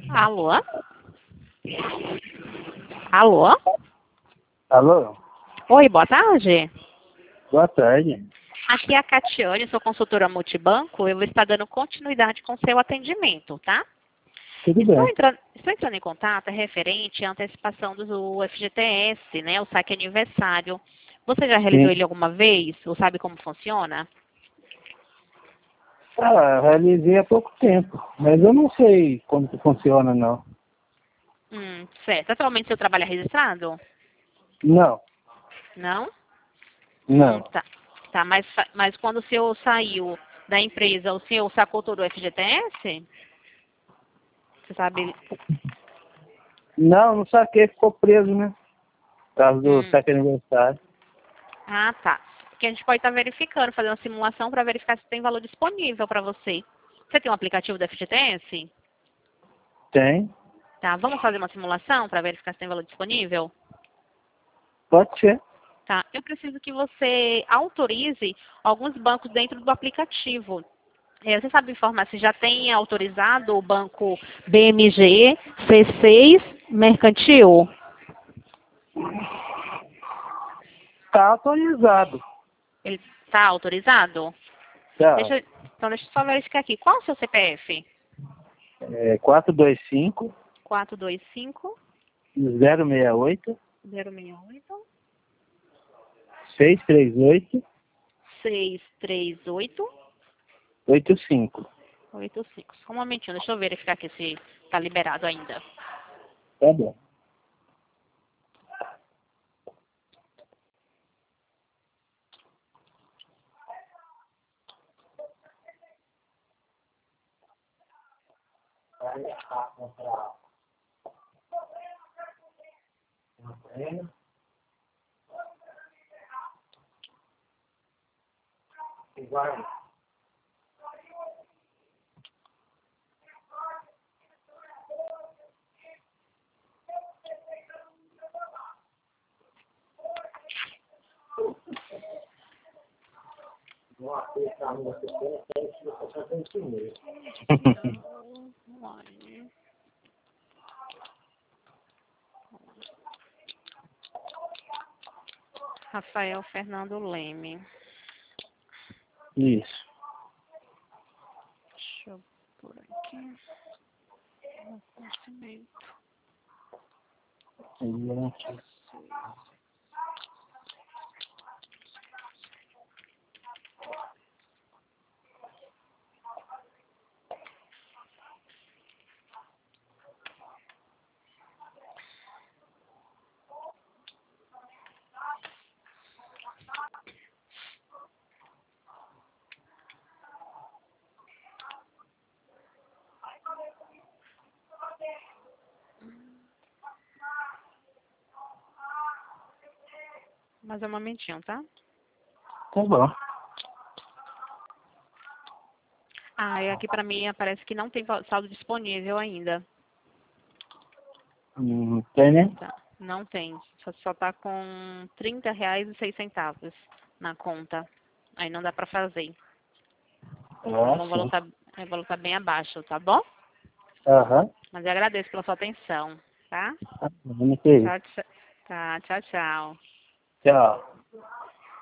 Alô? Alô? Alô? Oi, boa tarde. Boa tarde. Aqui é a Catiane, sou consultora multibanco. Eu vou estar dando continuidade com o seu atendimento, tá? Tudo Estou bem. entrando em contato referente à antecipação do FGTS, né? O saque aniversário. Você já realizou Sim. ele alguma vez? Ou sabe como funciona? Realizei há pouco tempo, mas eu não sei como que funciona, não. Certo. Atualmente seu trabalho é registrado? Não, Não? não. Tá. Tá, mas quando o senhor saiu da empresa, o senhor sacou todo o FGTS? Você sabe? Não saquei, ficou preso, né? Por causa do Hum. saque aniversário. Ah, tá. Porque a gente pode estar verificando, fazendo uma simulação para verificar se tem valor disponível para você. Você tem um aplicativo do FGTS? Tem? Tá, vamos fazer uma simulação para verificar se tem valor disponível? Pode ser. Tá, eu preciso que você autorize alguns bancos dentro do aplicativo. Você sabe informar se já tem autorizado o banco BMG, C6, Mercantil? Tá atualizado. Ele está autorizado? Tá. Então, deixa eu só verificar aqui. Qual é o seu CPF? 425 425 068 068 638 638 85. 85. Só um momentinho, deixa eu verificar aqui se está liberado ainda. Tá bom. Rafael Fernando Leme. Isso. Deixa eu por aqui. Nascimento. Mais um momentinho, tá? Tá bom. Ah, e aqui para mim aparece que não tem saldo disponível ainda. Tem, né? Tá, não tem. Só tá com R$ 30,06 na conta. Aí não dá para fazer. Então, Sim. o valor tá bem abaixo, tá bom? Aham. Mas eu agradeço pela sua atenção, tá? Não que isso. Tchau, tchau. Tá, tchau, tchau. Tchau.